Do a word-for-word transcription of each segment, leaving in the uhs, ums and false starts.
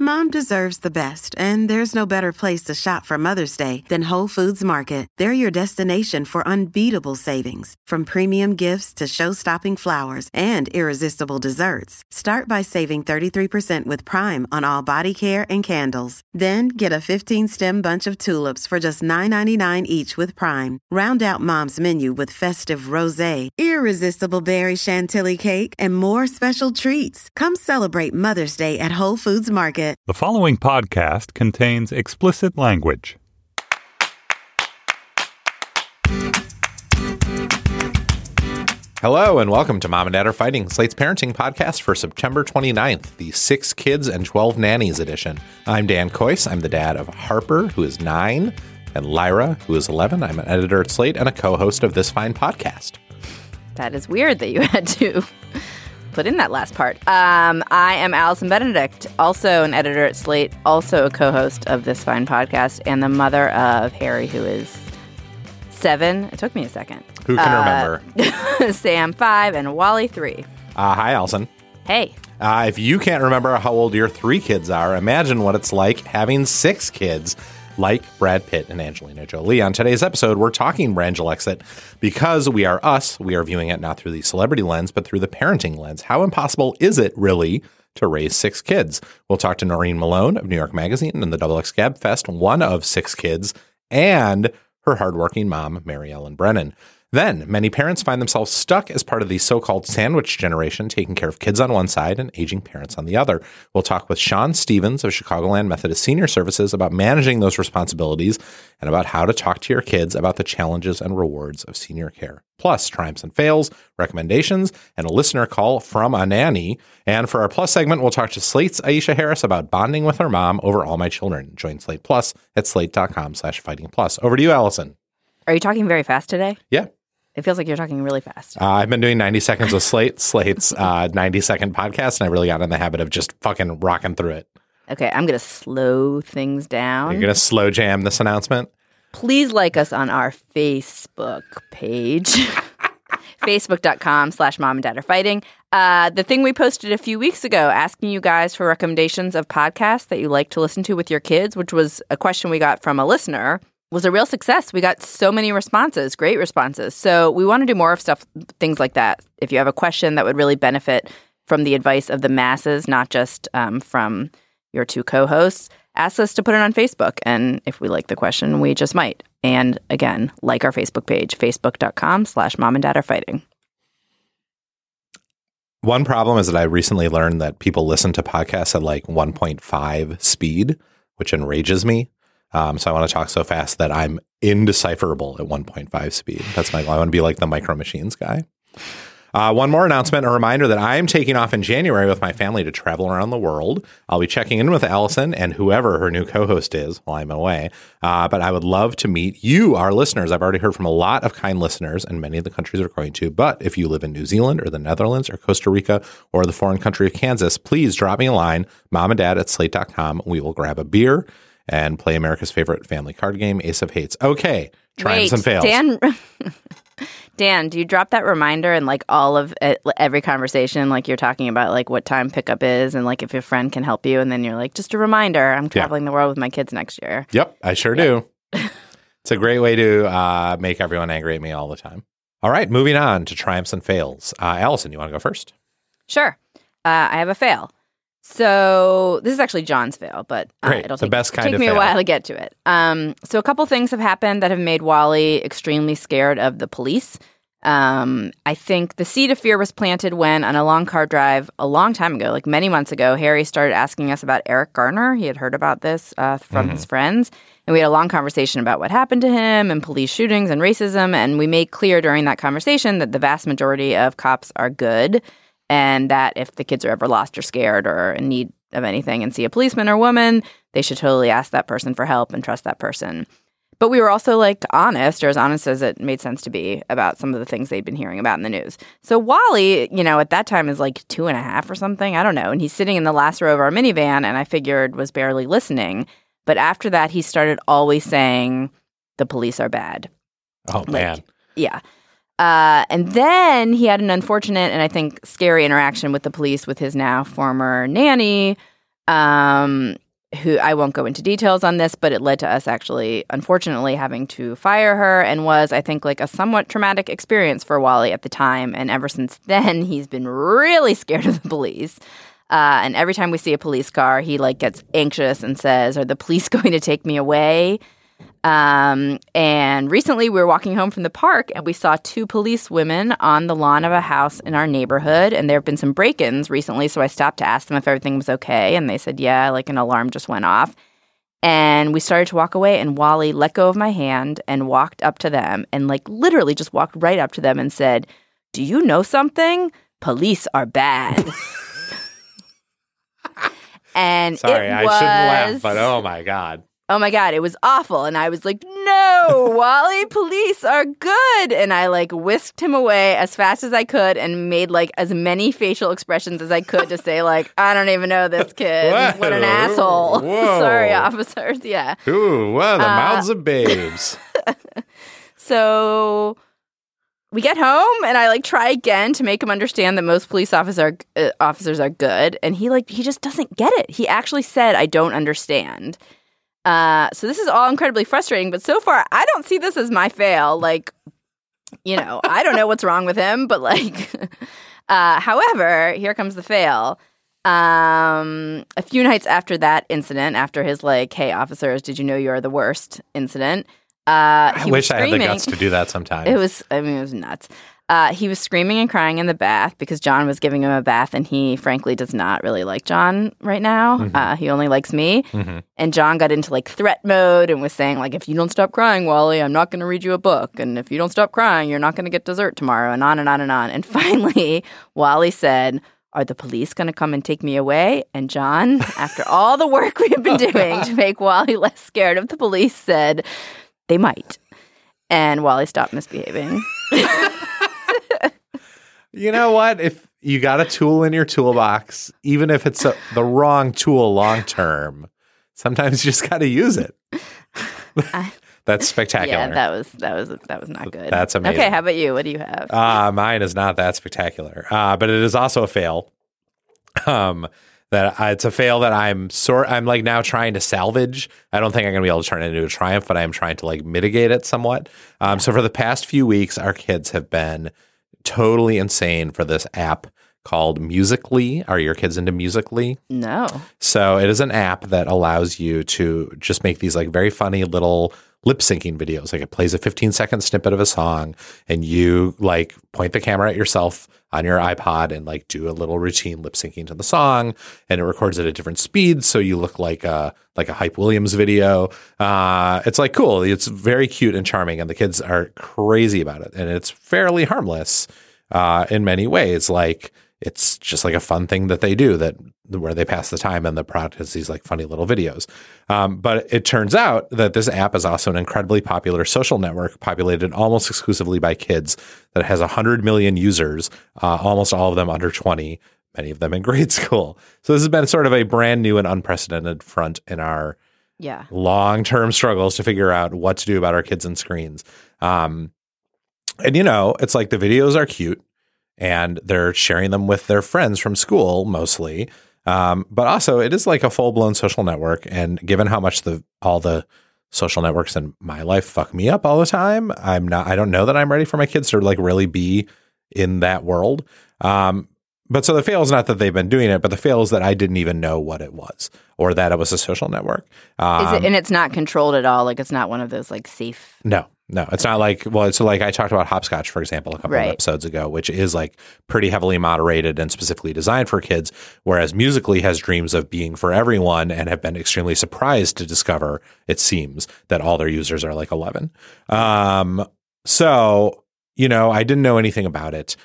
Mom deserves the best, and there's no better place to shop for Mother's Day than Whole Foods Market. They're your destination for unbeatable savings, from premium gifts to show-stopping flowers and irresistible desserts. Start by saving thirty-three percent with Prime on all body care and candles. Then get a fifteen-stem bunch of tulips for just nine ninety-nine each with Prime. Round out Mom's menu with festive rosé, irresistible berry chantilly cake, and more special treats. Come celebrate Mother's Day at Whole Foods Market. The following podcast contains explicit language. Hello and welcome to Mom and Dad Are Fighting, Slate's parenting podcast for September twenty-ninth, the Six Kids and twelve Nannies edition. I'm Dan Kois. I'm the dad of Harper, who is nine, and Lyra, who is eleven. I'm an editor at Slate and a co-host of this fine podcast. That is weird that you had to put in that last part. Um, I am Allison Benedict, also an editor at Slate, also a co-host of this fine podcast, and the mother of Harry, who is seven. It took me a second. Who can uh, remember? Sam, five, and Wally, three. Uh, hi, Allison. Hey. Uh, if you can't remember how old your three kids are, imagine what it's like having six kids like Brad Pitt and Angelina Jolie. On today's episode, we're talking Rangelexit because we are us. We are viewing it not through the celebrity lens, but through the parenting lens. How impossible is it really to raise six kids? We'll talk to Noreen Malone of New York Magazine and the Double X Gab Fest, one of six kids, and her hardworking mom, Mary Ellen Brennan. Then, many parents find themselves stuck as part of the so-called sandwich generation, taking care of kids on one side and aging parents on the other. We'll talk with Sean Stevens of Chicagoland Methodist Senior Services about managing those responsibilities and about how to talk to your kids about the challenges and rewards of senior care. Plus, triumphs and fails, recommendations, and a listener call from a nanny. And for our Plus segment, we'll talk to Slate's Aisha Harris about bonding with her mom over All My Children. Join Slate Plus at slate.com slash fighting plus. Over to you, Allison. Are you talking very fast today? Yeah. It feels like you're talking really fast. Uh, I've been doing ninety seconds with Slate, Slate's uh, ninety second podcast, and I really got in the habit of just fucking rocking through it. Okay, I'm going to slow things down. You're going to slow jam this announcement? Please like us on our Facebook page. Facebook.com slash mom and dad are fighting. Uh, the thing we posted a few weeks ago asking you guys for recommendations of podcasts that you like to listen to with your kids, which was a question we got from a listener, was a real success. We got so many responses, great responses. So we want to do more of stuff, things like that. If you have a question that would really benefit from the advice of the masses, not just um, from your two co-hosts, ask us to put it on Facebook. And if we like the question, we just might. And again, like our Facebook page, facebook.com slash mom and dad are fighting. One problem is that I recently learned that people listen to podcasts at like one point five speed, which enrages me. Um, so I want to talk so fast that I'm indecipherable at one point five speed. That's my goal. I want to be like the Micro Machines guy. Uh, one more announcement, a reminder that I am taking off in January with my family to travel around the world. I'll be checking in with Allison and whoever her new co-host is while I'm away. Uh, but I would love to meet you, our listeners. I've already heard from a lot of kind listeners, and many of the countries are going to. But if you live in New Zealand or the Netherlands or Costa Rica or the foreign country of Kansas, please drop me a line, mom and dad at slate dot com. We will grab a beer and play America's favorite family card game, Ace of Hates. Okay, triumphs Wait, and fails. Dan, Dan, do you drop that reminder in like all of it, every conversation? Like you're talking about like what time pickup is and like if your friend can help you. And then you're like, just a reminder, I'm traveling yeah. the world with my kids next year. Yep, I sure yep. do. It's a great way to uh, make everyone angry at me all the time. All right, moving on to triumphs and fails. Uh, Allison, you want to go first? Sure. Uh, I have a fail. So this is actually John's fail, but uh, Great. it'll the take, best kind take of me fail. a while to get to it. Um, so a couple things have happened that have made Wally extremely scared of the police. Um, I think the seed of fear was planted when, on a long car drive a long time ago, like many months ago, Harry started asking us about Eric Garner. He had heard about this uh, from mm-hmm. his friends. And we had a long conversation about what happened to him and police shootings and racism. And we made clear during that conversation that the vast majority of cops are good. And that if the kids are ever lost or scared or in need of anything and see a policeman or woman, they should totally ask that person for help and trust that person. But we were also like honest, or as honest as it made sense to be, about some of the things they'd been hearing about in the news. So Wally, you know, at that time is like two and a half or something. I don't know. And he's sitting in the last row of our minivan and I figured was barely listening. But after that, he started always saying the police are bad. Oh, like, man. Yeah. Uh, and then he had an unfortunate and I think scary interaction with the police with his now former nanny, Um, who I won't go into details on this, but it led to us actually, unfortunately, having to fire her, and was, I think, like a somewhat traumatic experience for Wally at the time. And ever since then, he's been really scared of the police. Uh, and every time we see a police car, he like gets anxious and says, "Are the police going to take me away?" Um, and recently we were walking home from the park and we saw two police women on the lawn of a house in our neighborhood. And there have been some break-ins recently. So I stopped to ask them if everything was okay. And they said, yeah, like an alarm just went off. And we started to walk away, and Wally let go of my hand and walked up to them and like literally just walked right up to them and said, "Do you know something? Police are bad." And Sorry, it I was, shouldn't laugh, but oh my God. Oh my God, it was awful. And I was like, no, Wally, police are good. And I like whisked him away as fast as I could and made like as many facial expressions as I could to say like, I don't even know this kid. Whoa, what an asshole. whoa. Sorry, officers. Yeah. Ooh, well, the Uh, mouths of babes. So we get home and I like try again to make him understand that most police officer, uh, officers are good. And he like, he just doesn't get it. He actually said, I don't understand. Uh, so this is all incredibly frustrating, but so far I don't see this as my fail. Like, you know, I don't know what's wrong with him, but like, uh, however, here comes the fail. Um, a few nights after that incident, after his like, "Hey officers, did you know you're the worst" incident, uh, I he wish was I had the screaming. guts to do that sometimes. It was, I mean, it was nuts. Uh, he was screaming and crying in the bath because John was giving him a bath, and he, frankly, does not really like John right now. Mm-hmm. Uh, he only likes me. Mm-hmm. And John got into, like, threat mode and was saying, like, if you don't stop crying, Wally, I'm not going to read you a book. And if you don't stop crying, you're not going to get dessert tomorrow, and on and on and on. And finally, Wally said, "Are the police going to come and take me away?" And John, after all the work we have been doing to make Wally less scared of the police, said, "They might." And Wally stopped misbehaving. You know what? If you got a tool in your toolbox, even if it's a, the wrong tool long term, sometimes you just got to use it. That's spectacular. Yeah, that was that was that was not good. That's amazing. Okay, how about you? What do you have? Uh, mine is not that spectacular, uh, but it is also a fail. Um, that uh, it's a fail that I'm sort. I'm like now trying to salvage. I don't think I'm going to be able to turn it into a triumph, but I am trying to like mitigate it somewhat. Um, so for the past few weeks, our kids have been totally insane for this app called Musical.ly. Are your kids into Musical.ly? No. So it is an app that allows you to just make these like very funny little lip syncing videos. Like it plays a fifteen second snippet of a song and you like point the camera at yourself on your iPod and like do a little routine lip syncing to the song, and it records at a different speed. So you look like a, like a Hype Williams video. Uh, it's like cool. It's very cute and charming, and the kids are crazy about it. And it's fairly harmless uh, in many ways. Like it's just like a fun thing that they do that where they pass the time, and the product is these like funny little videos. Um, but it turns out that this app is also an incredibly popular social network populated almost exclusively by kids that has one hundred million users, uh, almost all of them under twenty, many of them in grade school. So this has been sort of a brand new and unprecedented front in our Yeah. long-term struggles to figure out what to do about our kids and screens. Um, and, you know, it's like the videos are cute and they're sharing them with their friends from school mostly. Um, but also it is like a full-blown social network. And given how much the all the social networks in my life fuck me up all the time, I'm not, I don't know that I'm ready for my kids to like really be in that world. Um, but so the fail is not that they've been doing it, but the fail is that I didn't even know what it was or that it was a social network. Um, Is it, and it's not controlled at all? Like it's not one of those like safe. No, no, it's not like, well, it's like I talked about Hopscotch, for example, a couple Right. of episodes ago, which is like pretty heavily moderated and specifically designed for kids, whereas Musical.ly has dreams of being for everyone and have been extremely surprised to discover, it seems, that all their users are like eleven. Um, so, you know, I didn't know anything about it.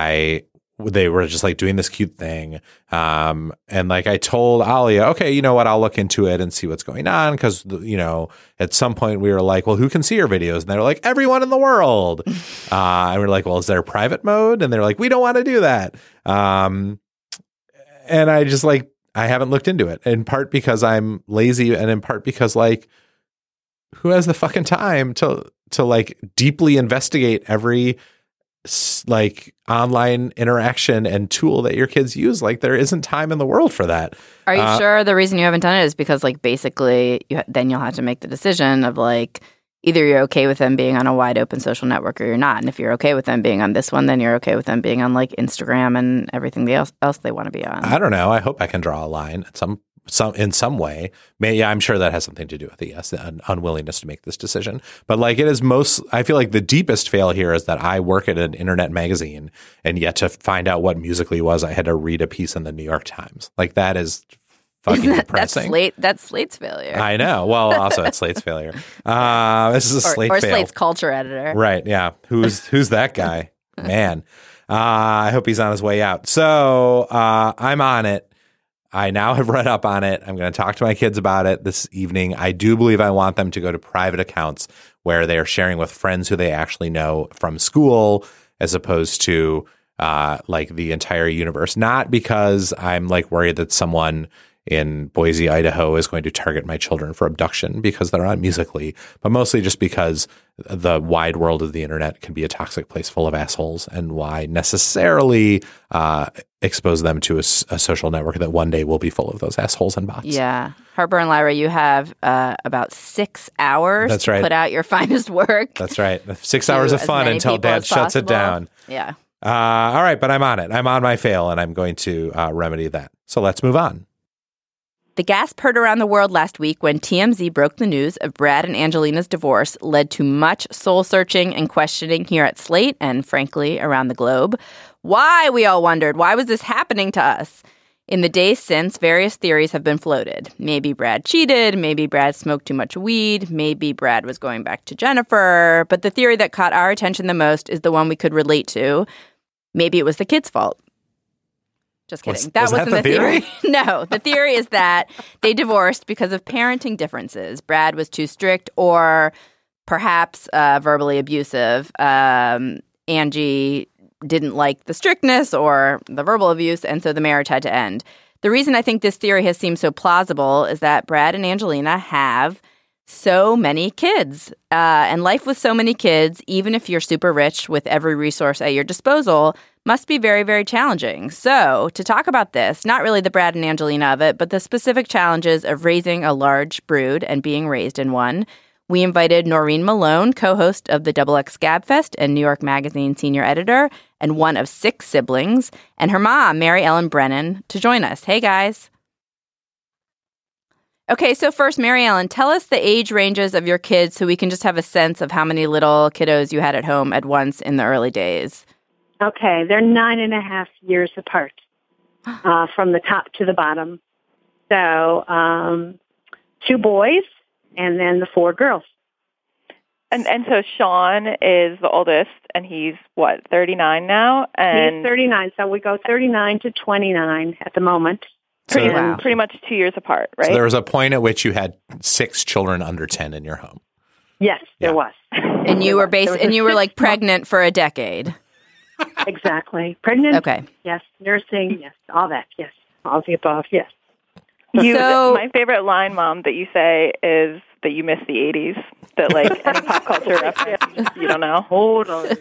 I They were just like doing this cute thing. Um, and like I told Alia, okay, you know what, I'll look into it and see what's going on. Cause you know, at some point we were like, well, who can see your videos? And they were like, everyone in the world. uh, and we're like, well, is there private mode? And they're like, we don't want to do that. Um, and I just like, I haven't looked into it, in part because I'm lazy and in part because like, who has the fucking time to, to like deeply investigate every like online interaction and tool that your kids use. Like there isn't time in the world for that. Are you uh, sure the reason you haven't done it is because like basically you ha- then you'll have to make the decision of like either you're okay with them being on a wide open social network or you're not. And if you're okay with them being on this one, then you're okay with them being on like Instagram and everything else else they want to be on. I don't know. I hope I can draw a line at some some in some way. May, yeah, I'm sure that has something to do with it. Yes, the un- unwillingness to make this decision. But like it is most, I feel like the deepest fail here is that I work at an internet magazine, and yet to find out what Musical.ly was, I had to read a piece in the New York Times. Like that is fucking that, depressing. That's Slate. That's Slate's failure. I know. Well, also it's Slate's failure. Uh, this is a or, Slate or fail. Slate's culture editor. Right. Yeah. Who's who's that guy? Man. Uh, I hope he's on his way out. So uh, I'm on it. I now have read up on it. I'm going to talk to my kids about it this evening. I do believe I want them to go to private accounts where they are sharing with friends who they actually know from school, as opposed to uh, like the entire universe. Not because I'm like worried that someone in Boise, Idaho is going to target my children for abduction because they're on Musical.ly, but mostly just because the wide world of the internet can be a toxic place full of assholes, and why necessarily uh, expose them to a, a social network that one day will be full of those assholes and bots. Yeah. Harper and Lyra, you have uh, about six hours That's to right. put out your finest work. That's right. Six hours of as fun many until people dad as shuts it possible. down. Yeah. Uh, all right, but I'm on it. I'm on my fail, and I'm going to uh, remedy that. So let's move on. The gasp heard around the world last week when T M Z broke the news of Brad and Angelina's divorce led to much soul-searching and questioning here at Slate and, frankly, around the globe. Why, we all wondered, why was this happening to us? In the days since, various theories have been floated. Maybe Brad cheated, maybe Brad smoked too much weed, maybe Brad was going back to Jennifer. But the theory that caught our attention the most is the one we could relate to. Maybe it was the kid's fault. Just kidding. Was, that was wasn't that the the theory? theory. No, the theory is that they divorced because of parenting differences. Brad was too strict or perhaps uh, verbally abusive. Um, Angie didn't like the strictness or the verbal abuse, and so the marriage had to end. The reason I think this theory has seemed so plausible is that Brad and Angelina have so many kids. Uh, and life with so many kids, even if you're super rich with every resource at your disposal, must be very, very challenging. So to talk about this, not really the Brad and Angelina of it, but the specific challenges of raising a large brood and being raised in one, we invited Noreen Malone, co-host of the Double X Gabfest and New York Magazine senior editor, and one of six siblings, and her mom, Mary Ellen Brennan, to join us. Hey, guys. Okay, so first, Mary Ellen, tell us the age ranges of your kids so we can just have a sense of how many little kiddos you had at home at once in the early days. Okay, they're nine and a half years apart uh, from the top to the bottom. So um, two boys and then the four girls. And and so Sean is the oldest, and he's, what, thirty-nine now? And He's thirty-nine, so we go thirty-nine to twenty-nine at the moment. pretty, So- Wow. pretty much two years apart, right? So there was a point at which you had six children under ten in your home. Yes, there Yeah. was. And you There were was. There bas- was and a you were like six-month- pregnant for a decade. Exactly. Pregnant? Okay. Yes. Nursing? Yes. All that. Yes. All of the above. Yes. You, So- my favorite line, Mom, that you say is that you miss the eighties, that like any pop culture reference, you don't know. Totally.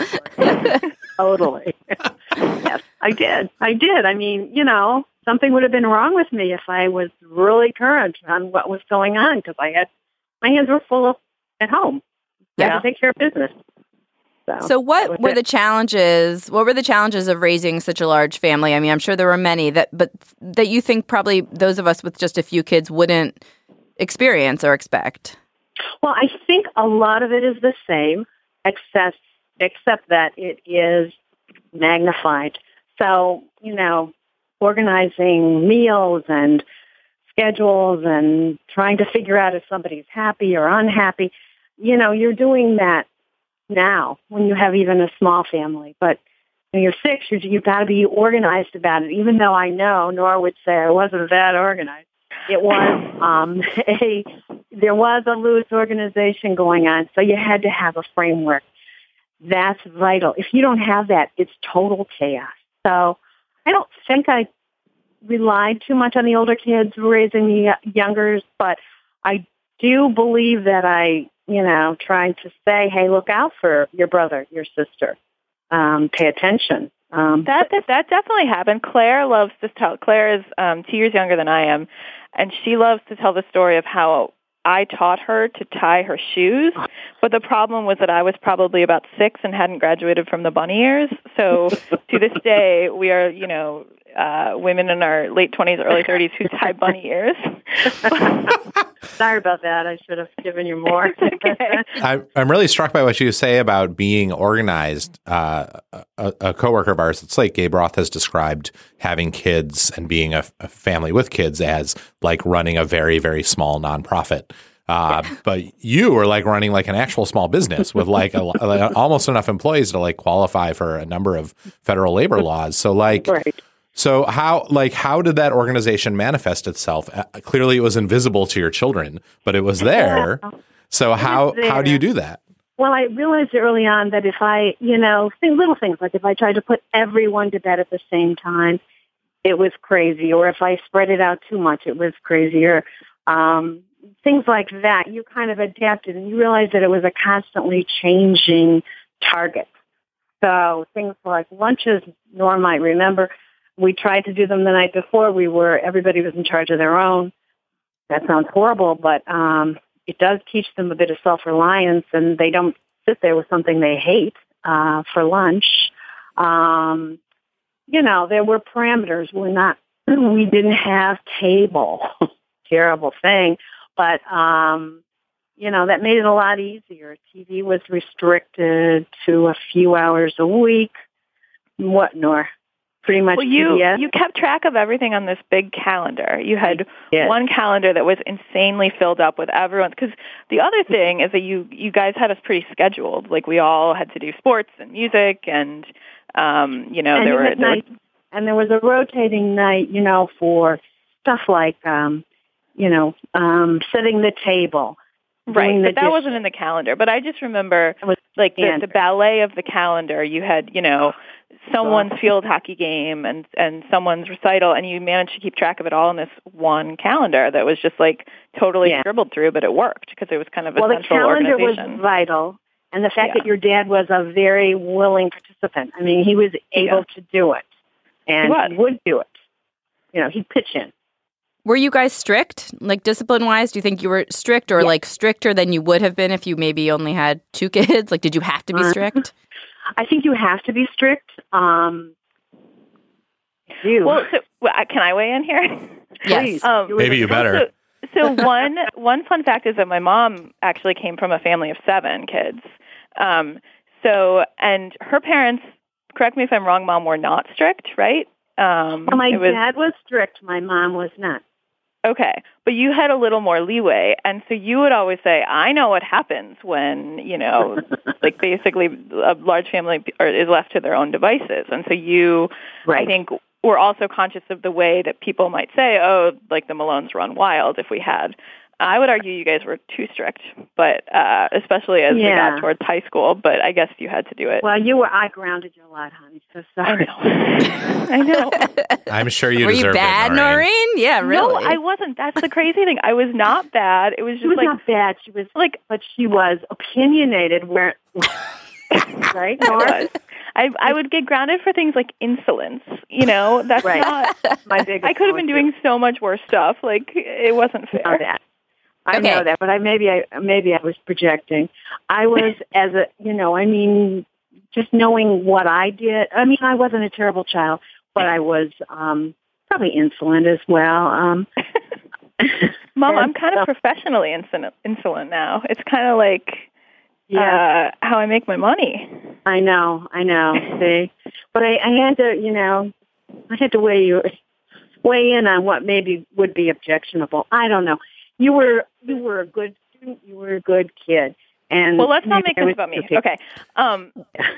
Totally. Yes, I did. I did. I mean, you know, something would have been wrong with me if I was really current on what was going on because I had my hands were full of at home. I had Yeah. to take care of business. So, So that what was were it. the challenges? What were the challenges of raising such a large family? I mean, I'm sure there were many that, but that you think probably those of us with just a few kids wouldn't experience or expect. Well, I think a lot of it is the same, except except that it is magnified. So, you know, organizing meals and schedules and trying to figure out if somebody's happy or unhappy, you know, you're doing that now when you have even a small family. But when you're six, you're, you've got to be organized about it, even though I know Nora would say I wasn't that organized. It was um, a there was a loose organization going on, so you had to have a framework. That's vital. If you don't have that, it's total chaos. So I don't think I relied too much on the older kids raising the youngers, but I do believe that I, you know, tried to say, hey, look out for your brother, your sister. um, pay attention. Um, that, that that definitely happened. Claire loves to tell. Claire is um, two years younger than I am, and she loves to tell the story of how I taught her to tie her shoes. But the problem was that I was probably about six and hadn't graduated from the bunny ears. So to this day, we are, you know, uh, women in our late twenties, early thirties who tie bunny ears. Sorry about that. I should have given you more. Okay. I, I'm really struck by what you say about being organized. Uh, a, a coworker of ours at Slate, Gabe Roth, has described having kids and being a, a family with kids as like running a very, very small nonprofit. Uh, but you were like running like an actual small business with like, a, like almost enough employees to like qualify for a number of federal labor laws. So like, Right. so how like how did that organization manifest itself? Uh, clearly, it was invisible to your children, but it was there. So how there. how do you do that? Well, I realized early on that if I, you know, think little things, like if I tried to put everyone to bed at the same time, it was crazy. Or if I spread it out too much, it was crazier. Um, things like that, you kind of adapted and you realized that it was a constantly changing target. So things like lunches, Norm might remember, we tried to do them the night before. We were, everybody was in charge of their own. That sounds horrible, but um, it does teach them a bit of self-reliance, and they don't sit there with something they hate uh, for lunch. Um, you know, there were parameters. We're not, we didn't have table. Terrible thing. But, um, you know, that made it a lot easier. T V was restricted to a few hours a week. What, Nor? Pretty much. Well, you P B S. you kept track of everything on this big calendar. You had Yes. one calendar that was insanely filled up with everyone's. Because the other thing is that you you guys had us pretty scheduled. Like we all had to do sports and music, and um, you know and there you were had there night, and there was a rotating night, you know, for stuff like, um, you know, um, setting the table. Right, doing but the that dish- wasn't in the calendar. But I just remember, It was like, the, standard. the ballet of the calendar. You had, you know, someone's field hockey game and, and someone's recital, and you managed to keep track of it all in this one calendar that was just, like, totally Yeah. scribbled through, but it worked because it was kind of a Well, the central calendar organization. was vital, and the fact Yeah. that your dad was a very willing participant. I mean, he was able Yeah. to do it, and He was. he would do it. You know, he'd pitch in. Were you guys strict, like discipline-wise? Do you think you were strict or Yeah. like stricter than you would have been if you maybe only had two kids? Like, did you have to be Uh, strict? I think you have to be strict. Um, you. Well, so, well, I- can I weigh in here? Yes. Um, were Maybe the- you better. So, so one one fun fact is that my mom actually came from a family of seven kids. Um, so, and her parents, correct me if I'm wrong, Mom, were not strict, right? Um, Well, my it was, dad was strict. My mom was not. Okay, but you had a little more leeway, and so you would always say, I know what happens when, you know, like basically a large family is left to their own devices. And so you, Right. I think, were also conscious of the way that people might say, oh, like the Malones run wild if we had. I would argue you guys were too strict, but uh, especially as we Yeah. got towards high school, but I guess you had to do it. Well, you were. I grounded you a lot, honey. So I sorry. know. I know. I'm sure you Were you deserved bad, it, Noreen. Noreen? Yeah, really. No, I wasn't. That's the crazy thing. I was not bad. It was She just was like, not bad. She was like, but she was opinionated. Where, right? I Nora? was. I I would get grounded for things like insolence. You know, that's Right. not. My biggest I could have been one, too. doing so much worse stuff. Like it wasn't I know fair. that. I Okay. know that, but I maybe I maybe I was projecting. I was as a you know, I mean, just knowing what I did. I mean, I wasn't a terrible child, but I was um, probably insolent as well. Um, Mom, and I'm kind of so- professionally insolent, insolent now. It's kind of like yeah. uh, how I make my money. I know, I know. See, but I, I had to, you know, I had to weigh you, weigh in on what maybe would be objectionable. I don't know. You were, you were a good student. You were a good kid. And Well, let's not maybe make I this was about me. okay. Okay. Um,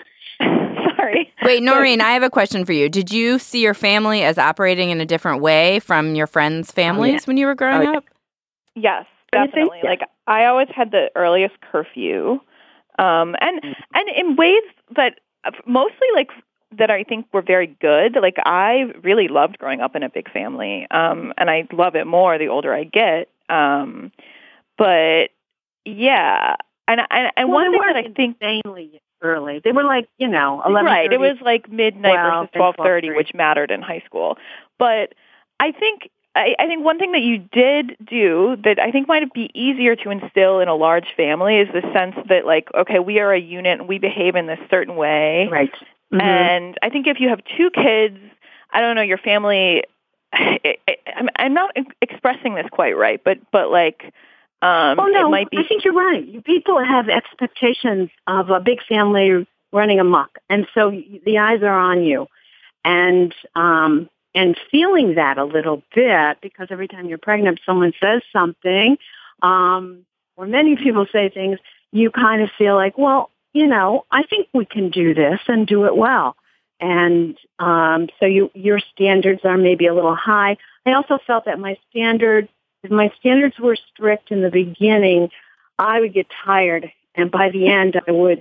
sorry. Wait, Noreen, I have a question for you. Did you see your family as operating in a different way from your friends' families when you were growing Oh, yeah. up? Yes, I think- definitely. yeah. Like I always had the earliest curfew, um, and Mm-hmm. and in ways that mostly like that I think were very good. Like I really loved growing up in a big family, um, and I love it more the older I get. Um, but yeah, and and, and Well, one they thing that I weren't think insanely early. They were like, you know, eleven. Right. It was like midnight versus twelve thirty, twelve which mattered in high school. But I think I, I think one thing that you did do that I think might be easier to instill in a large family is the sense that, like, okay, we are a unit and we behave in this certain way. Right. Mm-hmm. And I think if you have two kids, I don't know, your family, it, it, I'm, I'm not expressing this quite right, but, but like, um, oh, no, it might be. I think you're right. People have expectations of a big family running amok. And so the eyes are on you. And, um, and feeling that a little bit, because every time you're pregnant, someone says something, um, or many people say things, you kind of feel like, well, you know, I think we can do this and do it well. And um, so you, your standards are maybe a little high. I also felt that my standards, if my standards were strict in the beginning, I would get tired. And by the end, I would,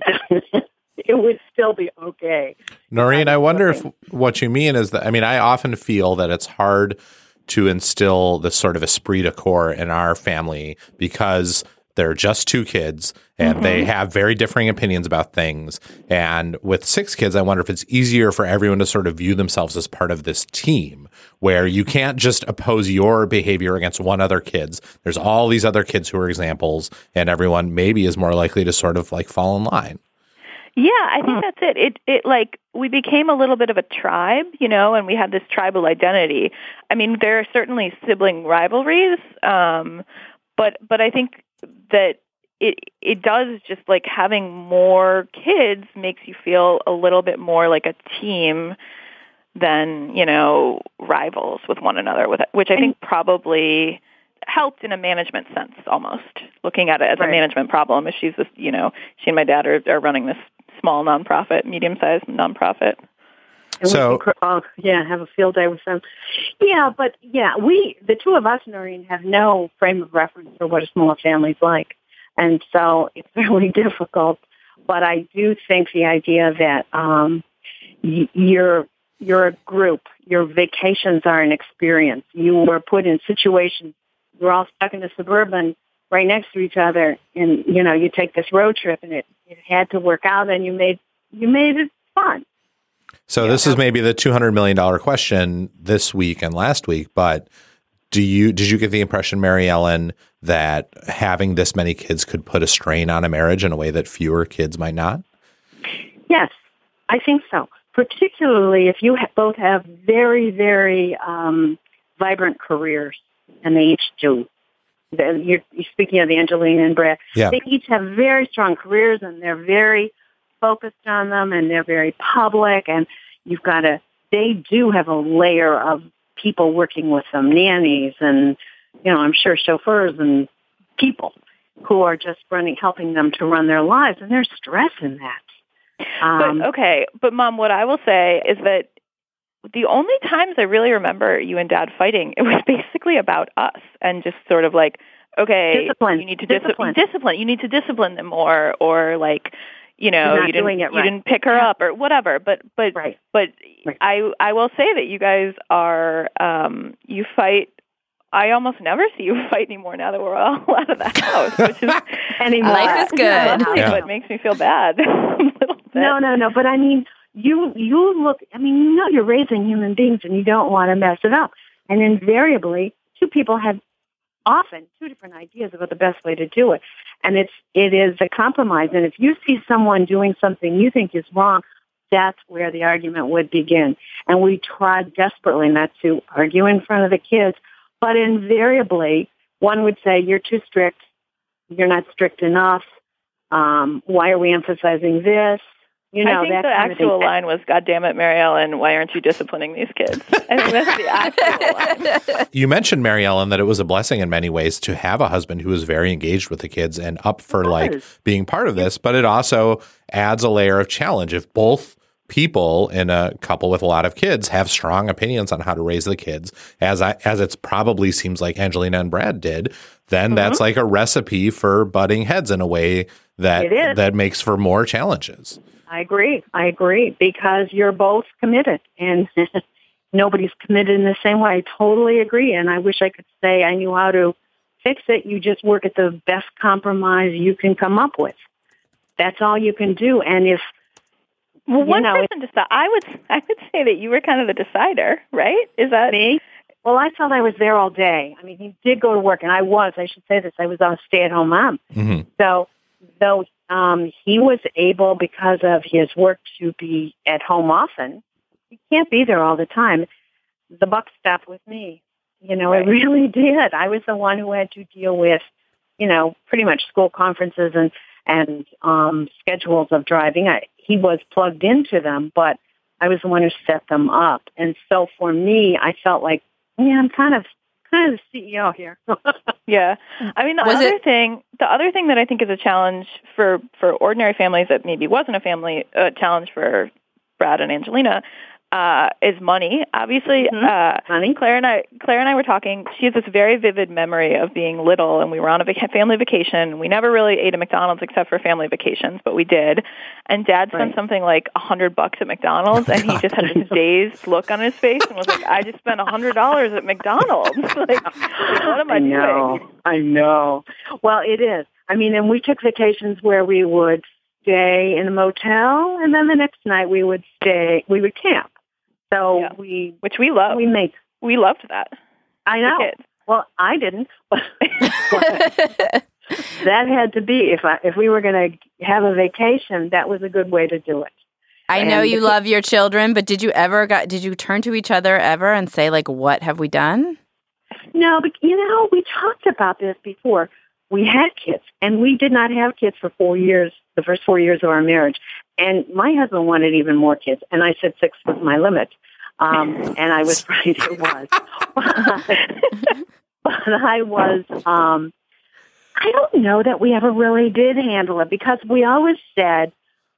it would still be okay. Noreen, I wonder if what you mean is that, I mean, I often feel that it's hard to instill this sort of esprit de corps in our family because they're just two kids and mm-hmm. they have very differing opinions about things. And with six kids, I wonder if it's easier for everyone to sort of view themselves as part of this team where you can't just oppose your behavior against one other kid's. There's all these other kids who are examples, and everyone maybe is more likely to sort of like fall in line. Yeah, I think that's it. It, it like, we became a little bit of a tribe, you know, and we had this tribal identity. I mean, there are certainly sibling rivalries, um, but but I think that it it does just, like, having more kids makes you feel a little bit more like a team than, you know, rivals with one another, with which I think probably helped in a management sense, almost looking at it as right. a management problem. If she's this, you know, she and my dad are, are running this small nonprofit, medium-sized nonprofit. And so, we can, oh, yeah, have a field day with them. Yeah, but yeah, we, the two of us, Noreen, have no frame of reference for what a small family's like. And so it's really difficult. But I do think the idea that um, y- you're, you're a group, your vacations are an experience. You were put in situations, you're all stuck in a Suburban right next to each other, and, you know, you take this road trip, and it, it had to work out, and you made you made it fun. So yeah. this is maybe the two hundred million dollars question this week and last week, but do you did you get the impression, Mary Ellen, that having this many kids could put a strain on a marriage in a way that fewer kids might not? Yes, I think so. Particularly if you ha- both have very, very um, vibrant careers, and they each do. The, you're, you're speaking of Angelina and Brad. Yeah. They each have very strong careers, and they're very focused on them, and they're very public, and you've got to, they do have a layer of people working with them, nannies and, you know, I'm sure chauffeurs and people who are just running, helping them to run their lives, and there's stress in that. Um, but, okay, but Mom, what I will say is that the only times I really remember you and Dad fighting, it was basically about us and just sort of like, okay, discipline. you need to discipline. Dis- discipline. You need to discipline them more, or like, you know, you didn't right. you didn't pick her up or whatever. But but right. but right. I I will say that you guys are um, you fight. I almost never see you fight anymore now that we're all out of the house, which is anymore. Life is good, yeah. But it makes me feel bad. a little bit. No, no, no. But I mean. You you look, I mean, you know you're raising human beings and you don't want to mess it up. And invariably, two people have often two different ideas about the best way to do it. And it's, it is a compromise. And if you see someone doing something you think is wrong, that's where the argument would begin. And we try desperately not to argue in front of the kids. But invariably, one would say, you're too strict. You're not strict enough. Um, why are we emphasizing this? You know, I think that the kind actual of thing. line was, God damn it, Mary Ellen, why aren't you disciplining these kids? I think that's the actual line. You mentioned, Mary Ellen, that it was a blessing in many ways to have a husband who was very engaged with the kids and up for like being part of this, but it also adds a layer of challenge. If both people in a couple with a lot of kids have strong opinions on how to raise the kids, as I, as it's probably seems like Angelina and Brad did, then mm-hmm. that's like a recipe for butting heads in a way that that makes for more challenges. I agree. I agree because you're both committed and nobody's committed in the same way. I totally agree. And I wish I could say I knew how to fix it. You just work at the best compromise you can come up with. that's all you can do. And if well, one know, person decide, I would I would say that you were kind of the decider, right? Is that me? Well, I felt I was there all day. I mean, he did go to work, and I was. I should say this. I was a stay-at-home mom. Mm-hmm. So, though um, he was able, because of his work, to be at home often, he can't be there all the time. The buck stopped with me. You know, Right. it really did. I was the one who had to deal with, you know, pretty much school conferences and and um, schedules of driving. I, he was plugged into them, but I was the one who set them up. And so for me, I felt like, yeah, I'm kind of kind of the C E O here. Yeah. I mean, the Was other it- thing, the other thing that I think is a challenge for, for ordinary families that maybe wasn't a family uh, challenge for Brad and Angelina uh, is money. Obviously, Mhm. uh, Money. Claire and I, Claire and I were talking. She has this very vivid memory of being little, and we were on a vac- family vacation. We never really ate at McDonald's except for family vacations, but we did. And Dad spent Right. something like a hundred bucks at McDonald's, and he just had this dazed look on his face and was like, "I just spent a hundred dollars at McDonald's. like, like, what am I, I know. doing?" I know. Well, it is. I mean, and we took vacations where we would stay in a motel, and then the next night we would stay, we would camp. So Yeah. we Which we love. we make. We loved that. I the know. kids. Well, I didn't. But that had to be if I if we were going to have a vacation. That was a good way to do it. I know And you the- love your children, but did you ever got did you turn to each other ever and say like, what have we done? No, but you know, we talked about this before. We had kids, and we did not have kids for four years, the first four years of our marriage. And my husband wanted even more kids, and I said six was my limit. Um, and I was right, it was. But, but I was, um, I don't know that we ever really did handle it, because we always said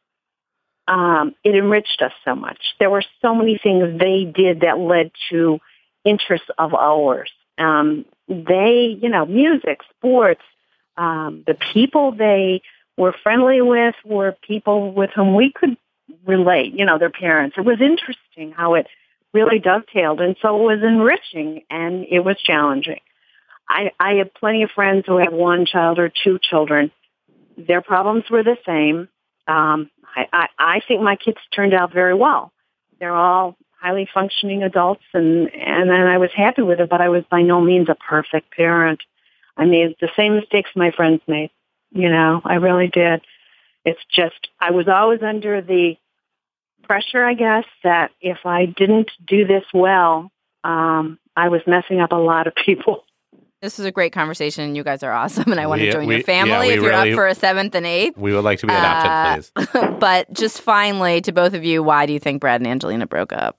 um, it enriched us so much. There were so many things they did that led to interests of ours. Um, they, you know, music, sports, um, the people they were friendly with were people with whom we could relate, you know, their parents. It was interesting how it really dovetailed, and so it was enriching, and it was challenging. I, I have plenty of friends who have one child or two children. Their problems were the same. Um, I, I, I think my kids turned out very well. They're all highly functioning adults, and, and and I was happy with it, but I was by no means a perfect parent. I made the same mistakes my friends made. You know, I really did. It's just, I was always under the pressure, I guess, that if I didn't do this well, um, I was messing up a lot of people. This is a great conversation. You guys are awesome, and I want We- to join we- your family yeah, we if you're really- up for a seventh and eighth. We would like to be adopted, Uh, please. But just finally, to both of you, why do you think Brad and Angelina broke up?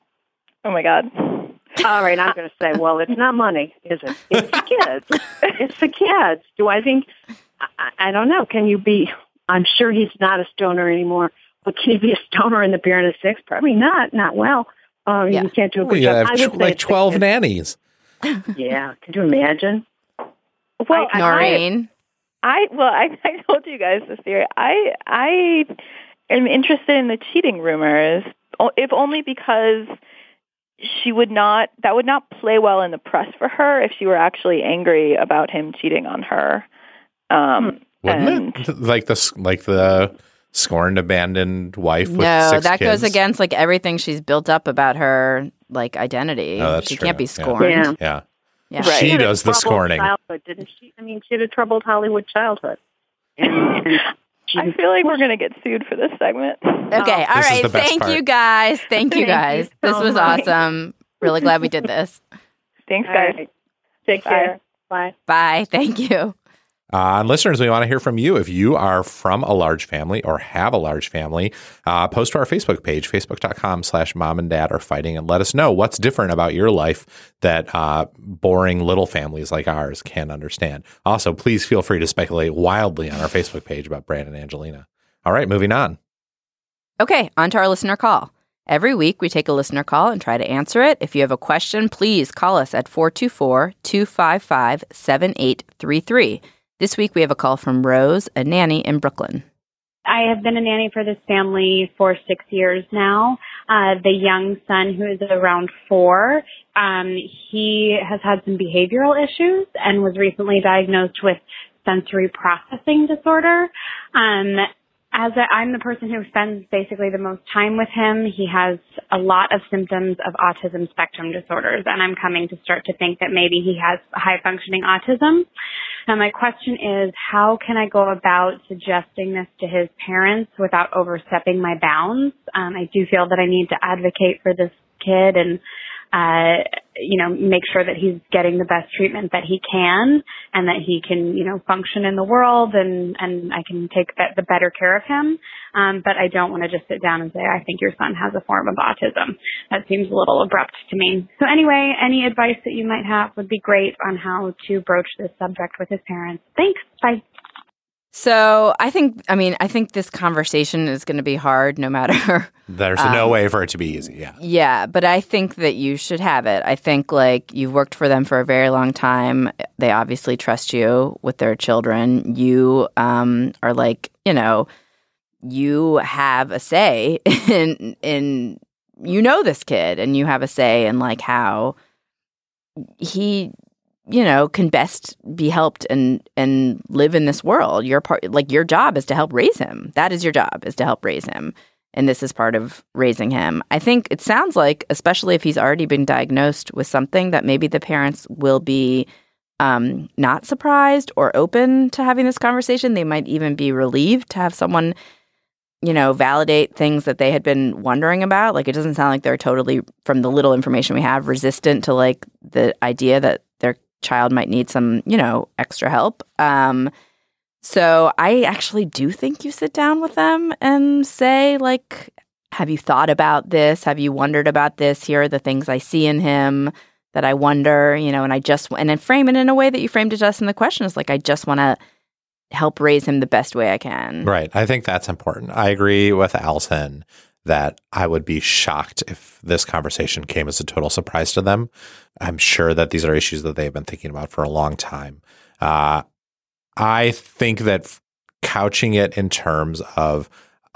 Oh my God. All right, I'm going to say, well, it's not money, is it? It's the kids. It's the kids. Do I think, I, I don't know, can you be, I'm sure he's not a stoner anymore, but can you be a stoner and the parent of six? Probably not, not well. Um, Yeah. You can't do a Well, good you job. have I would tw- say like it's the twelve kids. nannies. Yeah, could you imagine? Well, I- I- Noreen? I well, I, I told you guys this theory. I I am interested in the cheating rumors, o- if only because she would not. That would not play well in the press for her if she were actually angry about him cheating on her. Um, Wouldn't and it? Like the s- like the scorned, abandoned wife with No, six that kids. goes against like everything she's built up about her like identity. Oh, that's she true. can't be Yeah. scorned. Yeah. Yeah. Yeah. Right. She had a does the troubled scorning. Childhood, didn't she? I mean, she had a troubled Hollywood childhood. And, and she, I feel like we're going to get sued for this segment. Okay, all This is right. the best Thank part. you guys. Thank you Thank guys. you This so was much. awesome. Really glad we did this. Thanks, all guys. right. Take Bye. care. Bye. Bye. Thank you. Uh, and listeners, we want to hear from you. If you are from a large family or have a large family, uh, post to our Facebook page, facebook.com slash mom and dad are fighting, and let us know what's different about your life that uh, boring little families like ours can't understand. Also, please feel free to speculate wildly on our Facebook page about Brad and Angelina. All right, moving on. Okay, on to our listener call. Every week, we take a listener call and try to answer it. If you have a question, please call us at four two four, two five five, seven eight three three. This week, we have a call from Rose, a nanny in Brooklyn. I have been a nanny for this family for six years now. Uh, the young son, who is around four, um, he has had some behavioral issues and was recently diagnosed with sensory processing disorder. Um, As a, I'm the person who spends basically the most time with him, he has a lot of symptoms of autism spectrum disorders, and I'm coming to start to think that maybe he has high-functioning autism. And my question is, how can I go about suggesting this to his parents without overstepping my bounds? Um, I do feel that I need to advocate for this kid and Uh, you know, make sure that he's getting the best treatment that he can and that he can, you know, function in the world and, and I can take the, the better care of him. Um, but I don't want to just sit down and say, I think your son has a form of autism. That seems a little abrupt to me. So anyway, any advice that you might have would be great on how to broach this subject with his parents. Thanks. Bye. So I think, I mean, I think this conversation is going to be hard no matter. There's um, no way for it to be easy. Yeah. Yeah. But I think that you should have it. I think like you've worked for them for a very long time. They obviously trust you with their children. You um, are like, you know, you have a say in, in, you know, this kid and you have a say in like how he, you know, can best be helped and and live in this world. Your part, like your job is to help raise him. That is your job, is to help raise him. And this is part of raising him. I think it sounds like, especially if he's already been diagnosed with something, that maybe the parents will be um, not surprised or open to having this conversation. They might even be relieved to have someone, you know, validate things that they had been wondering about. Like, it doesn't sound like they're totally, from the little information we have, resistant to like the idea that their child might need some, you know, extra help. Um, so I actually do think you sit down with them and say, like, have you thought about this? Have you wondered about this? Here are the things I see in him that I wonder, you know, and I just, and then frame it in a way that you framed it just in the question is like, I just want to help raise him the best way I can. Right. I think that's important. I agree with Allison that I would be shocked if this conversation came as a total surprise to them. I'm sure that these are issues that they've been thinking about for a long time. Uh, I think that couching it in terms of,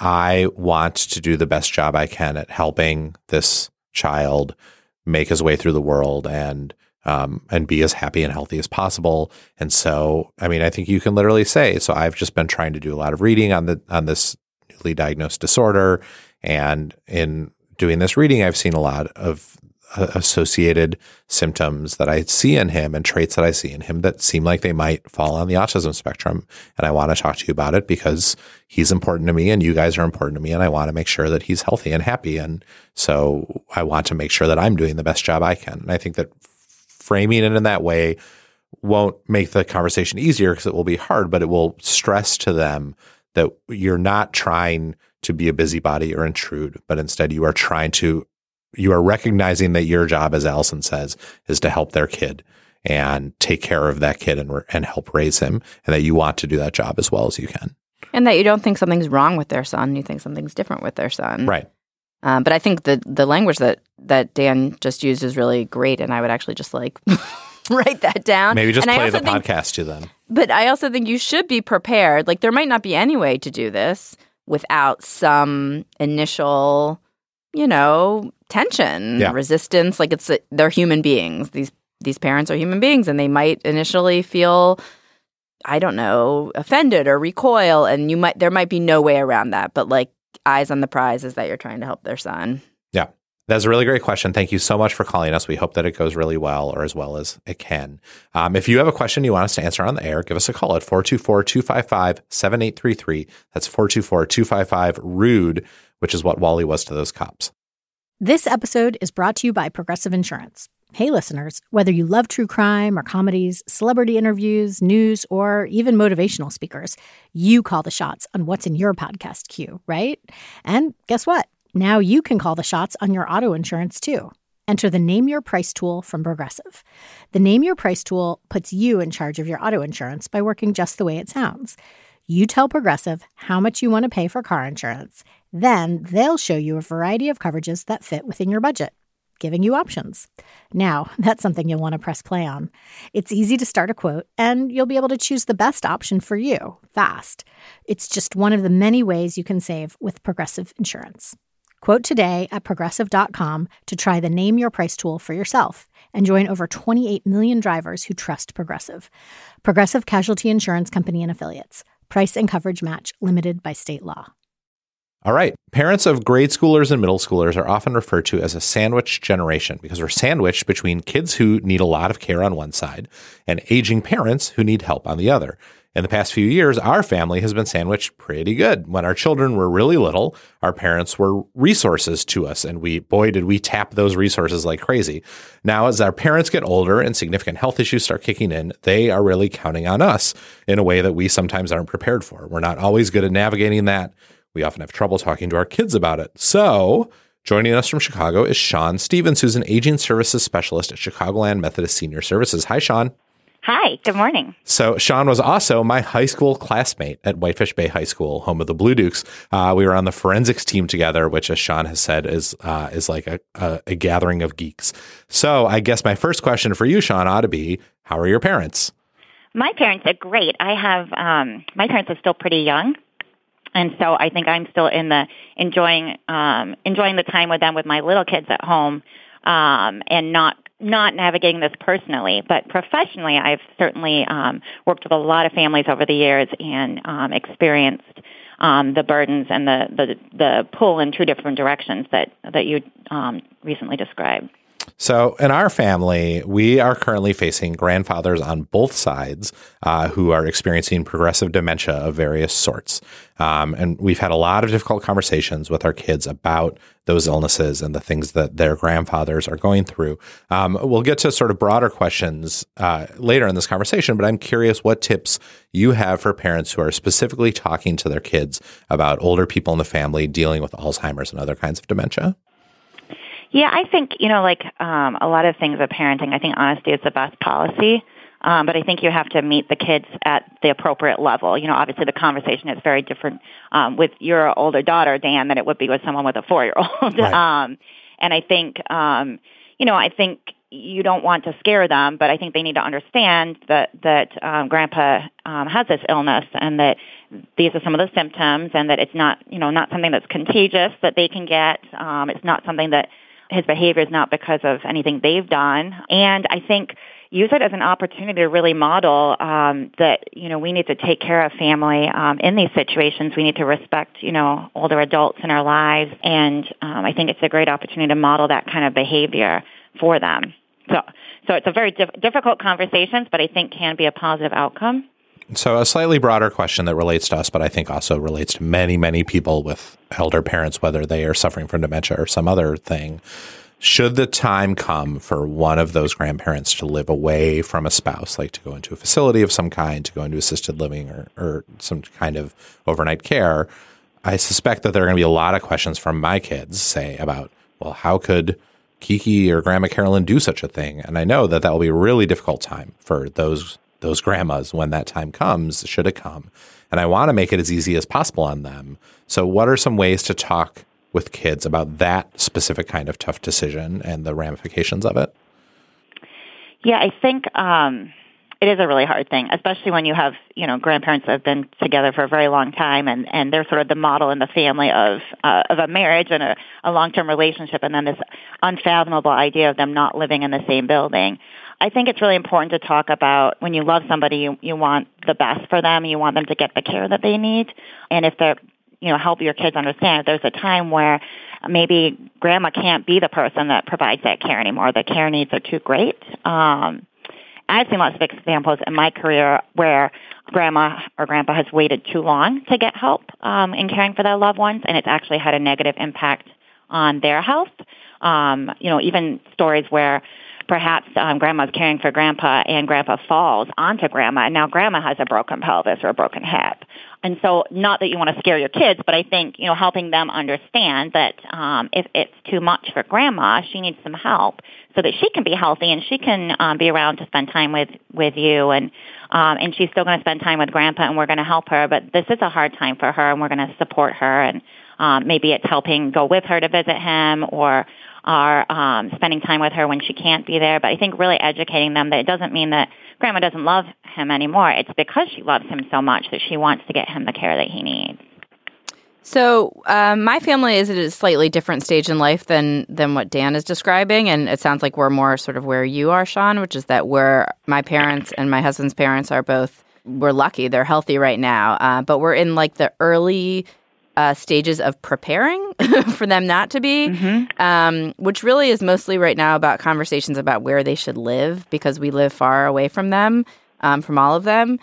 I want to do the best job I can at helping this child make his way through the world and um, and be as happy and healthy as possible. And so, I mean, I think you can literally say, so I've just been trying to do a lot of reading on the on this newly diagnosed disorder. And in doing this reading, I've seen a lot of uh, associated symptoms that I see in him and traits that I see in him that seem like they might fall on the autism spectrum. And I want to talk to you about it because he's important to me and you guys are important to me. And I want to make sure that he's healthy and happy. And so I want to make sure that I'm doing the best job I can. And I think that framing it in that way won't make the conversation easier because it will be hard, but it will stress to them that you're not trying to be a busybody or intrude, but instead you are trying to, you are recognizing that your job, as Allison says, is to help their kid and take care of that kid and and help raise him, and that you want to do that job as well as you can. And that you don't think something's wrong with their son, you think something's different with their son. Right. Um, but I think the the language that, that Dan just used is really great, and I would actually just like write that down. Maybe just and play the think, podcast to them. But I also think you should be prepared. Like, there might not be any way to do this without some initial, you know, tension, yeah. resistance. Like, it's they're human beings. These these parents are human beings, and they might initially feel, I don't know, offended or recoil, and you might there might be no way around that. But like, eyes on the prize is that you're trying to help their son. Yeah. That's a really great question. Thank you so much for calling us. We hope that it goes really well, or as well as it can. Um, if you have a question you want us to answer on the air, give us a call at four two four, two five five, seven eight three three. That's four two four, two five five, RUDE, which is what Wally was to those cops. This episode is brought to you by Progressive Insurance. Hey, listeners, whether you love true crime or comedies, celebrity interviews, news, or even motivational speakers, you call the shots on what's in your podcast queue, right? And guess what? Now you can call the shots on your auto insurance, too. Enter the Name Your Price tool from Progressive. The Name Your Price tool puts you in charge of your auto insurance by working just the way it sounds. You tell Progressive how much you want to pay for car insurance. Then they'll show you a variety of coverages that fit within your budget, giving you options. Now, that's something you'll want to press play on. It's easy to start a quote, and you'll be able to choose the best option for you fast. It's just one of the many ways you can save with Progressive Insurance. Quote today at Progressive dot com to try the Name Your Price tool for yourself and join over twenty-eight million drivers who trust Progressive. Progressive Casualty Insurance Company and Affiliates. Price and coverage match limited by state law. All right. Parents of grade schoolers and middle schoolers are often referred to as a sandwich generation because we're sandwiched between kids who need a lot of care on one side and aging parents who need help on the other. In the past few years, our family has been sandwiched pretty good. When our children were really little, our parents were resources to us, and we, boy, did we tap those resources like crazy. Now, as our parents get older and significant health issues start kicking in, they are really counting on us in a way that we sometimes aren't prepared for. We're not always good at navigating that. We often have trouble talking to our kids about it. So, joining us from Chicago is Sean Stevens, who's an aging services specialist at Chicagoland Methodist Senior Services. Hi, Sean. Hi, good morning. So Sean was also my high school classmate at Whitefish Bay High School, home of the Blue Dukes. Uh, we were on the forensics team together, which, as Sean has said, is uh, is like a, a, a gathering of geeks. So I guess my first question for you, Sean, ought to be, how are your parents? My parents are great. I have, um, my parents are still pretty young. And so I think I'm still in the enjoying um, enjoying the time with them with my little kids at home um, and not not navigating this personally, but professionally, I've certainly um, worked with a lot of families over the years and um, experienced um, the burdens and the, the the pull in two different directions that that you um, recently described. So in our family, we are currently facing grandfathers on both sides uh, who are experiencing progressive dementia of various sorts. Um, and we've had a lot of difficult conversations with our kids about those illnesses and the things that their grandfathers are going through. Um, we'll get to sort of broader questions uh, later in this conversation, but I'm curious what tips you have for parents who are specifically talking to their kids about older people in the family dealing with Alzheimer's and other kinds of dementia. Yeah, I think, you know, like um, a lot of things with parenting, I think honesty is the best policy. Um, but I think you have to meet the kids at the appropriate level. You know, obviously the conversation is very different um, with your older daughter, Dan, than it would be with someone with a four-year-old. Right. um, and I think, um, you know, I think you don't want to scare them, but I think they need to understand that, that um, Grandpa um, has this illness and that these are some of the symptoms and that it's not, you know, not something that's contagious that they can get. Um, it's not something that his behavior is not because of anything they've done. And I think use it as an opportunity to really model um, that, you know, we need to take care of family um, in these situations. We need to respect, you know, older adults in our lives. And um, I think it's a great opportunity to model that kind of behavior for them. So so it's a very diff- difficult conversation, but I think can be a positive outcome. So a slightly broader question that relates to us, but I think also relates to many, many people with elder parents, whether they are suffering from dementia or some other thing. Should the time come for one of those grandparents to live away from a spouse, like to go into a facility of some kind, to go into assisted living or, or some kind of overnight care, I suspect that there are going to be a lot of questions from my kids, say, about, well, how could Kiki or Grandma Carolyn do such a thing? And I know that that will be a really difficult time for those those grandmas when that time comes, should it come. And I want to make it as easy as possible on them. So what are some ways to talk with kids about that specific kind of tough decision and the ramifications of it? Yeah, I think um, it is a really hard thing, especially when you have, you know, grandparents that have been together for a very long time and, and they're sort of the model in the family of uh, of a marriage and a, a long-term relationship, and then this unfathomable idea of them not living in the same building. I think it's really important to talk about when you love somebody, you, you want the best for them. You want them to get the care that they need. And if they're, you know, help your kids understand if there's a time where maybe grandma can't be the person that provides that care anymore. The care needs are too great. Um, I've seen lots of examples in my career where grandma or grandpa has waited too long to get help um, in caring for their loved ones, and it's actually had a negative impact on their health. Um, you know, even stories where perhaps um, grandma's caring for grandpa and grandpa falls onto grandma, and now grandma has a broken pelvis or a broken hip. And so not that you want to scare your kids, but I think, you know, helping them understand that um, if it's too much for grandma, she needs some help so that she can be healthy and she can um, be around to spend time with, with you. And um, and she's still going to spend time with grandpa, and we're going to help her. But this is a hard time for her, and we're going to support her. And um, maybe it's helping go with her to visit him or are um, spending time with her when she can't be there. But I think really educating them that it doesn't mean that grandma doesn't love him anymore. It's because she loves him so much that she wants to get him the care that he needs. So um, my family is at a slightly different stage in life than than what Dan is describing, and it sounds like we're more sort of where you are, Sean, which is that where my parents and my husband's parents are both we're lucky; they're healthy right now. Uh, but we're in like the early uh, stages of preparing for them not to be, mm-hmm. um, which really is mostly right now about conversations about where they should live because we live far away from them, um, from all of them.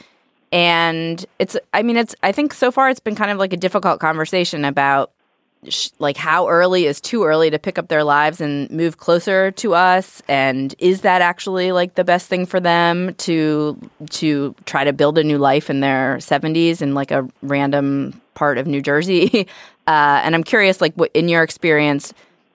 And it's, I mean, it's, I think so far it's been kind of like a difficult conversation about sh- like how early is too early to pick up their lives and move closer to us. And is that actually like the best thing for them to, to try to build a new life in their seventies in like a random part of New Jersey? uh, and I'm curious, like what, in your experience,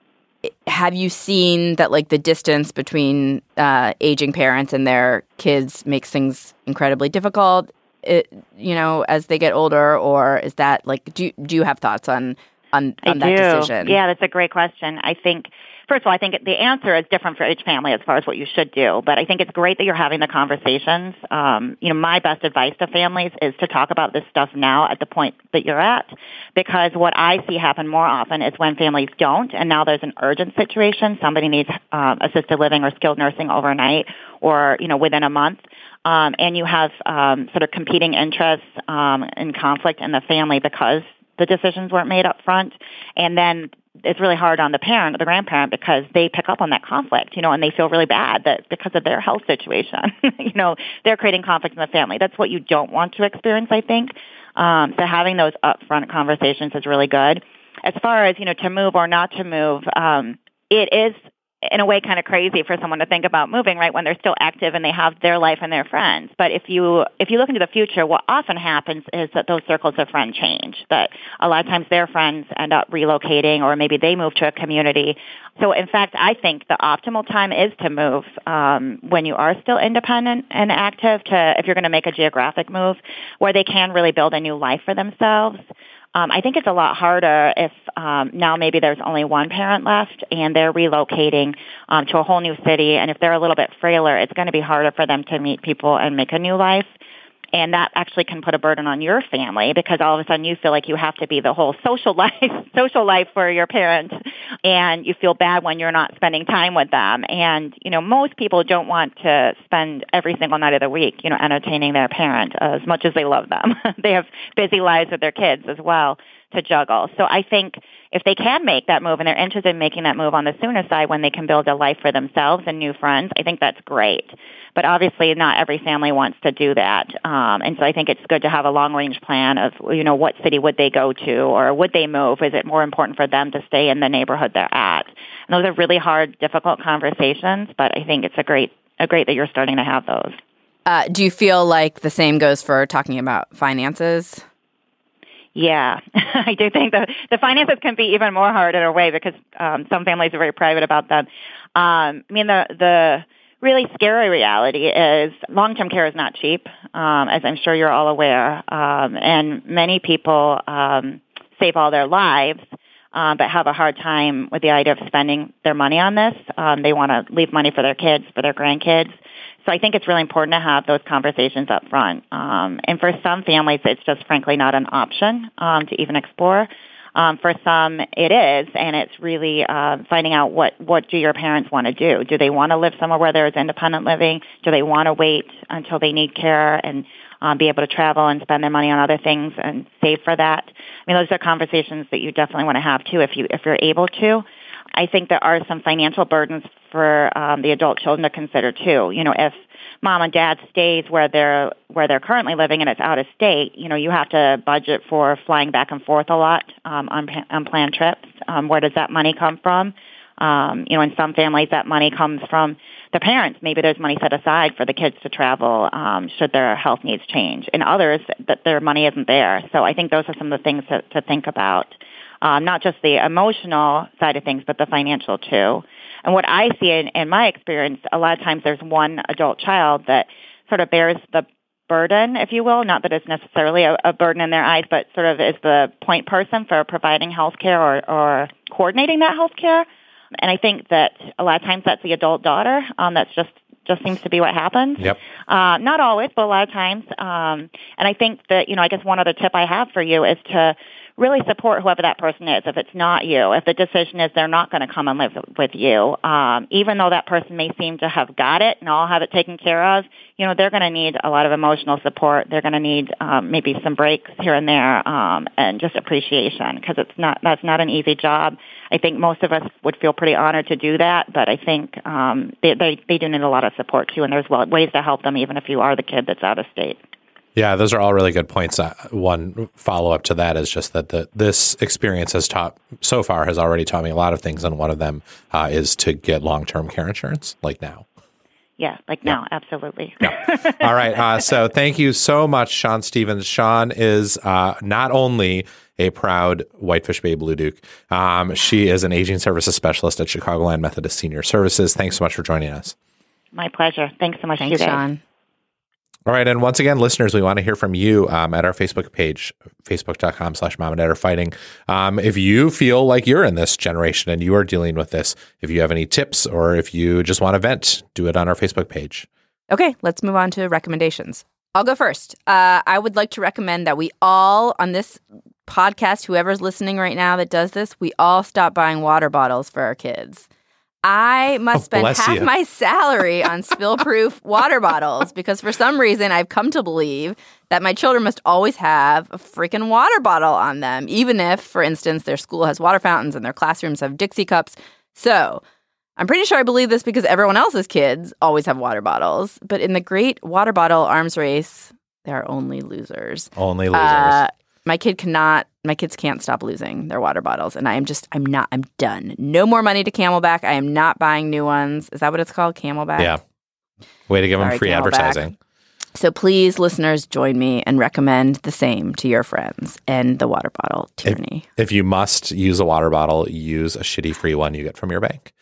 have you seen that like the distance between uh, aging parents and their kids makes things incredibly difficult? It, you know, as they get older, or is that like, do do you have thoughts on on, on I that do. decision? Yeah, that's a great question. I think, first of all, I think the answer is different for each family as far as what you should do. But I think it's great that you're having the conversations. Um, you know, my best advice to families is to talk about this stuff now at the point that you're at, because what I see happen more often is when families don't, and now there's an urgent situation, somebody needs um, assisted living or skilled nursing overnight, or you know, within a month. Um, and you have um, sort of competing interests um, and conflict in the family because the decisions weren't made up front. And then it's really hard on the parent or the grandparent because they pick up on that conflict, you know, and they feel really bad that because of their health situation, you know, they're creating conflict in the family. That's what you don't want to experience, I think. Um, so having those upfront conversations is really good. As far as, you know, to move or not to move, um, it is in a way kind of crazy for someone to think about moving, right, when they're still active and they have their life and their friends. But if you if you look into the future, what often happens is that those circles of friends change, that a lot of times their friends end up relocating or maybe they move to a community. So, in fact, I think the optimal time is to move um, when you are still independent and active, to if you're going to make a geographic move where they can really build a new life for themselves. Um, I think it's a lot harder if um, now maybe there's only one parent left and they're relocating um, to a whole new city. And if they're a little bit frailer, it's going to be harder for them to meet people and make a new life. And that actually can put a burden on your family because all of a sudden you feel like you have to be the whole social life, social life for your parents, and you feel bad when you're not spending time with them. And, you know, most people don't want to spend every single night of the week, you know, entertaining their parent as much as they love them. They have busy lives with their kids as well to juggle. So I think if they can make that move and they're interested in making that move on the sooner side when they can build a life for themselves and new friends, I think that's great. But obviously not every family wants to do that. Um, and so I think it's good to have a long-range plan of, you know, what city would they go to or would they move? Is it more important for them to stay in the neighborhood they're at? And those are really hard, difficult conversations, but I think it's a great, a great that you're starting to have those. Uh, do you feel like the same goes for talking about finances? Yeah, I do think the the finances can be even more hard in a way because um, some families are very private about them. Um, I mean, the the really scary reality is long-term care is not cheap, um, as I'm sure you're all aware, um, and many people um, save all their lives, uh, but have a hard time with the idea of spending their money on this. Um, they want to leave money for their kids, for their grandkids. So I think it's really important to have those conversations up front. Um, and for some families, it's just frankly not an option um, to even explore. Um, for some, it is, and it's really uh, finding out what, what do your parents want to do. Do they want to live somewhere where there is independent living? Do they want to wait until they need care and um, be able to travel and spend their money on other things and save for that? I mean, those are conversations that you definitely want to have, too, if you if you're able to. I think there are some financial burdens for um, the adult children to consider too. You know, if mom and dad stays where they're where they're currently living and it's out of state, you know, you have to budget for flying back and forth a lot um, on unplanned trips. Um, where does that money come from? Um, you know, in some families, that money comes from the parents. Maybe there's money set aside for the kids to travel um, should their health needs change. In others, that their money isn't there. So I think those are some of the things to, to think about. Um, not just the emotional side of things, but the financial too. And what I see in, in my experience, a lot of times there's one adult child that sort of bears the burden, if you will, not that it's necessarily a, a burden in their eyes, but sort of is the point person for providing health care or, or coordinating that health care. And I think that a lot of times that's the adult daughter. Um, that's just just seems to be what happens. Yep. Uh, not always, but a lot of times. Um, and I think that, you know, I guess one other tip I have for you is to really support whoever that person is. If it's not you, if the decision is they're not going to come and live with you, um, even though that person may seem to have got it and all have it taken care of, you know, they're going to need a lot of emotional support. They're going to need um, maybe some breaks here and there, um, and just appreciation, because it's not that's not an easy job. I think most of us would feel pretty honored to do that, but I think um, they, they they do need a lot of support too, and there's ways to help them even if you are the kid that's out of state. Yeah, those are all really good points. Uh, one follow-up to that is just that the, this experience has taught, so far, has already taught me a lot of things, and one of them uh, is to get long-term care insurance, like now. Yeah, like yeah. now, absolutely. Yeah. All right, uh, so thank you so much, Shawn Stevens. Shawn is uh, not only a proud Whitefish Bay Blue Duke, um, she is an aging services specialist at Chicagoland Methodist Senior Services. Thanks so much for joining us. My pleasure. Thanks so much. Thanks, Shawn. All right. And once again, listeners, we want to hear from you um, at our Facebook page, facebook.com slash mom and dad are fighting. Um, if you feel like you're in this generation and you are dealing with this, if you have any tips or if you just want to vent, do it on our Facebook page. Okay, let's move on to recommendations. I'll go first. Uh, I would like to recommend that we all, on this podcast, whoever's listening right now that does this, we all stop buying water bottles for our kids. I must spend Bless half you. my salary on spill-proof water bottles because for some reason I've come to believe that my children must always have a freaking water bottle on them, even if, for instance, their school has water fountains and their classrooms have Dixie cups. So I'm pretty sure I believe this because everyone else's kids always have water bottles. But in the great water bottle arms race, there are only losers. Only losers. Uh, my kid cannot, my kids can't stop losing their water bottles. And I am just, I'm not, I'm done. No more money to Camelback. I am not buying new ones. Is that what it's called? Camelback? Yeah. Way to give Sorry, them free Camelback. advertising. So please, listeners, join me and recommend the same to your friends and the water bottle tyranny. If, if you must use a water bottle, use a shitty free one you get from your bank.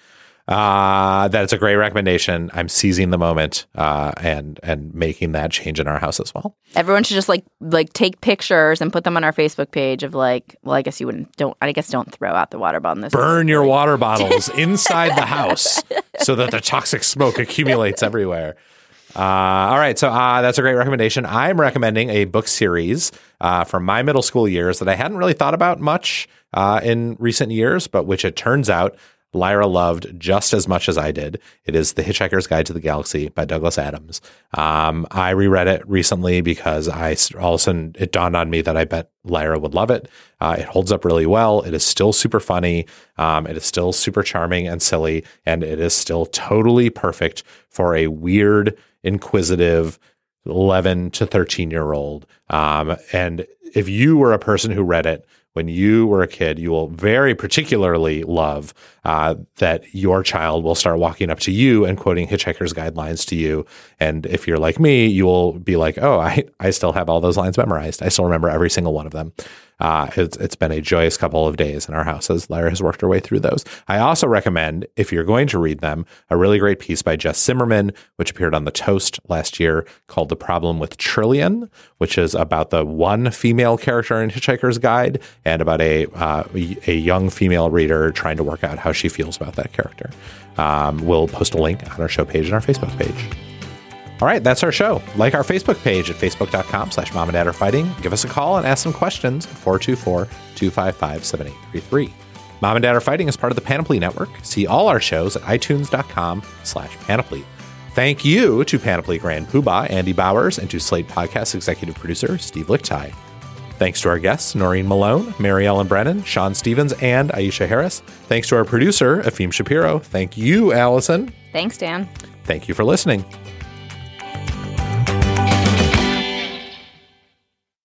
Uh, that's a great recommendation. I'm seizing the moment uh, and and making that change in our house as well. Everyone should just like like take pictures and put them on our Facebook page of like, well, I guess you wouldn't don't I guess don't throw out the water bottle. This Burn your water bottles inside the house so that the toxic smoke accumulates everywhere. Uh, all right, so uh, that's a great recommendation. I'm recommending a book series uh, from my middle school years that I hadn't really thought about much uh, in recent years, but which it turns out Lyra loved just as much as I did. It is The Hitchhiker's Guide to the Galaxy by Douglas Adams. Um, I reread it recently because I all of a sudden it dawned on me that I bet Lyra would love it. Uh, it holds up really well. It is still super funny. Um, it is still super charming and silly, and it is still totally perfect for a weird, inquisitive eleven to thirteen year old. Um, and if you were a person who read it when you were a kid, you will very particularly love uh, that your child will start walking up to you and quoting Hitchhiker's Guide lines to you. And if you're like me, you will be like, oh, I, I still have all those lines memorized. I still remember every single one of them. Uh, it's, it's been a joyous couple of days in our house as Lyra has worked her way through those. I also recommend, if you're going to read them, a really great piece by Jess Zimmerman, which appeared on The Toast last year, called The Problem with Trillian, which is about the one female character in Hitchhiker's Guide and about a uh, a young female reader trying to work out how she feels about that character. Um, we'll post a link on our show page and our Facebook page. All right, that's our show. Like our Facebook page at facebook.com slash mom and dad are fighting. Give us a call and ask some questions at four two four, two five five, seven eight three three. Mom and Dad Are Fighting is part of the Panoply Network. See all our shows at itunes.com slash panoply. Thank you to Panoply Grand Poobah, Andy Bowers, and to Slate Podcast executive producer, Steve Lichtai. Thanks to our guests, Noreen Malone, Mary Ellen Brennan, Shawn Stevens, and Aisha Harris. Thanks to our producer, Efim Shapiro. Thank you, Allison. Thanks, Dan. Thank you for listening.